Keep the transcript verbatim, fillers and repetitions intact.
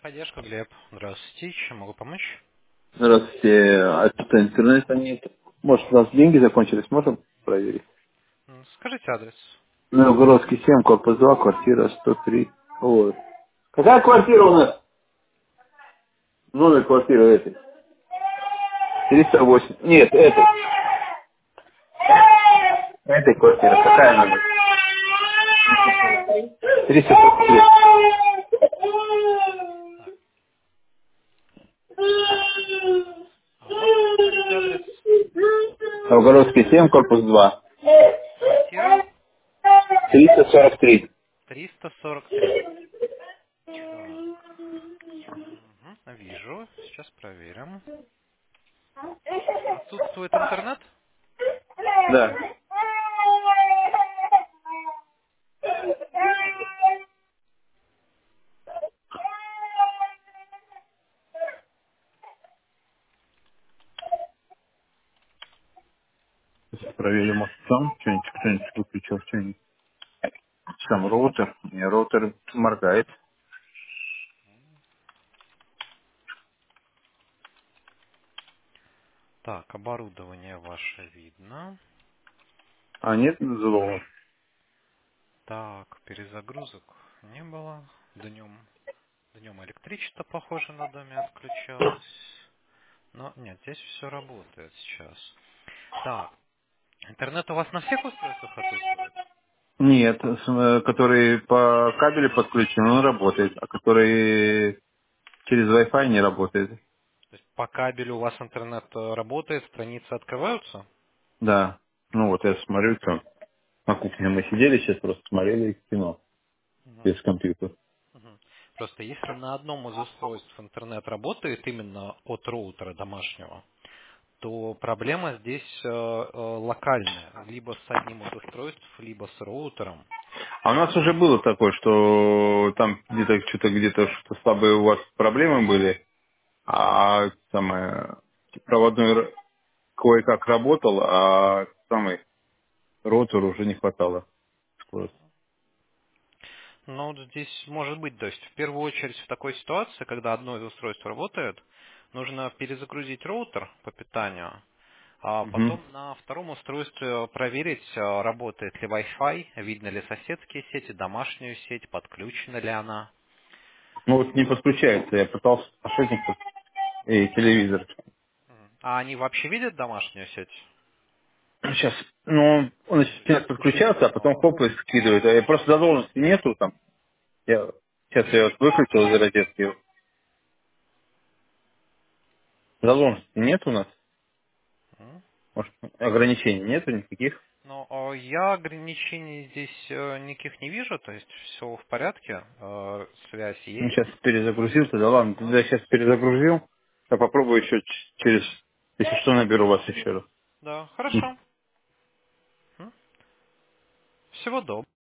Техподдержка, Глеб. Здравствуйте. Чем могу помочь? Здравствуйте. А что интернета нет? Может, у нас деньги закончились? Можем проверить? М, Скажите адрес. Новгородский семь, корпус два, квартира сто три. Вот. Какая квартира у нас? Номер квартиры этой. триста восемь. Нет, этой. Этой квартиры. Какая номер? триста сорок три. Так. А можно повторить адрес? Новгородский семь, корпус два. Квартира триста сорок три. триста сорок три. Так. Мгм, Вижу. Сейчас проверим. Отсутствует интернет? Да. Сейчас проверим, может, там что-нибудь, кто-нибудь выключил, что-нибудь. Там роутер. Не, роутер моргает. Так, оборудование ваше видно. А нет взлома? Так, перезагрузок не было. Днем, днем электричество, похоже, на доме отключалось. Но нет, здесь все работает сейчас. Так, интернет у вас на всех устройствах отсутствует? Нет, с- э, который по кабелю подключен, он работает, а который через Wi-Fi не работает. То есть по кабелю у вас интернет э, работает, страницы открываются? Да. Ну вот я смотрю, там на кухне мы сидели, сейчас просто смотрели кино Мгм, без компьютера. мгм. Просто если на одном из устройств интернет работает именно от роутера домашнего, то проблема здесь э, э, локальная, либо с одним из устройств, либо с роутером. А у нас уже было такое, что там где-то что-то где-то что слабые у вас проблемы были, а самое проводной р- кое-как работал, а самый роутер уже не хватало скорости. Но вот здесь может быть, то есть в первую очередь в такой ситуации, когда одно из устройств работает, нужно перезагрузить роутер по питанию, а Мгм. потом на втором устройстве проверить, а, работает ли Wi-Fi, видно ли соседские сети, домашнюю сеть, подключена ли она. Ну вот не подключается, я пытался мошенников и телевизор. Мгм. А они вообще видят домашнюю сеть? Сейчас, ну, он начинает подключаться, а потом хоп и скидывает. А просто задолженности нету там. Я, сейчас я вот выключил из розетки. Задолженности нет у нас? М. Может, ограничений нету никаких? Но а, я ограничений здесь э, никаких не вижу, то есть все в порядке, э, связь Ну, сейчас есть. перезагрузился, да ладно, тогда сейчас перезагрузил. Я попробую еще ч- через, если что, наберу вас еще раз. Да, хорошо. М. Всего доброго.